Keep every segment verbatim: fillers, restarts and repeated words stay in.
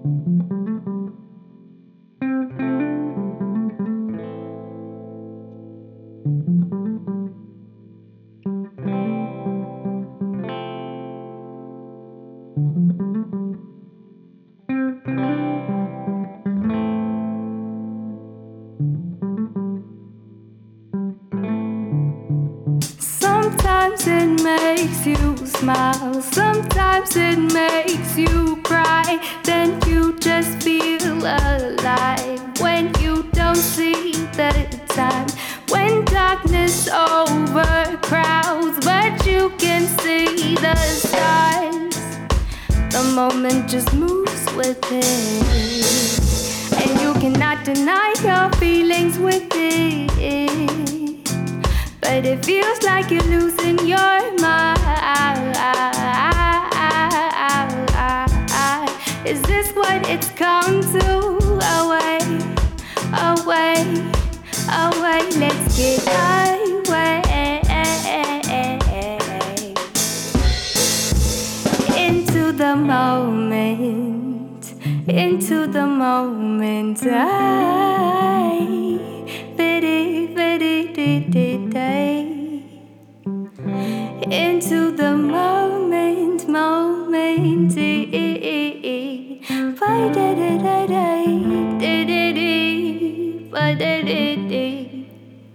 Sometimes it makes you smile, sometimes it makes you cry. Then you just feel alive when you don't see the time. When darkness overcrowds, but you can see the stars. The moment just moves with it, and you cannot deny your feelings with it. But it feels like you're losing your mind. Is this what it's come to? Away, away, away. Let's get away. Into the moment, into the moment. I pity, pity, pity, day. Into the moment, moment. Why did it, I did it, why did it?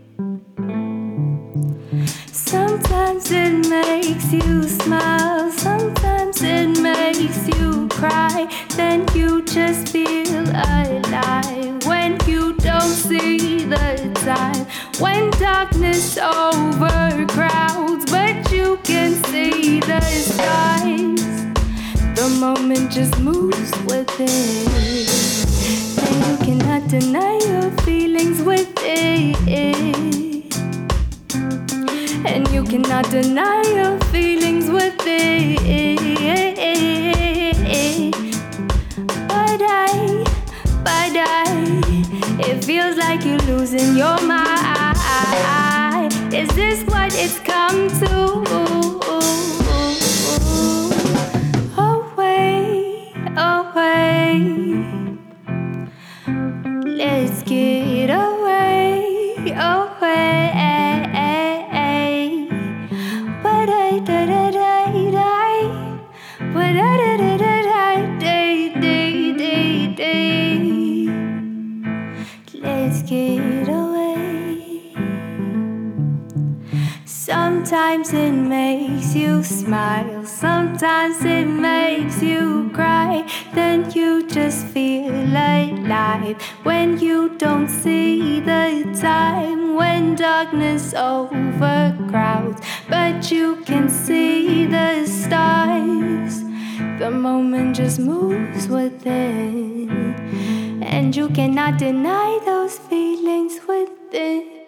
Sometimes it makes you smile, sometimes it makes you cry. Then you just feel alive when you don't see the time. When darkness overcrowds, but you can see the stars. The moment just moves with it, and you cannot deny your feelings with it. And you cannot deny your feelings with it. But I, but I, it feels like you're losing your mind. Is this what it's come to? Away, away. Let's get away, away. Let's get away. Sometimes it makes you smile, sometimes it makes you cry. Then you just feel alive when you don't see the time. When darkness overcrowds, but you can see the stars. The moment just moves with it, and you cannot deny those feelings within.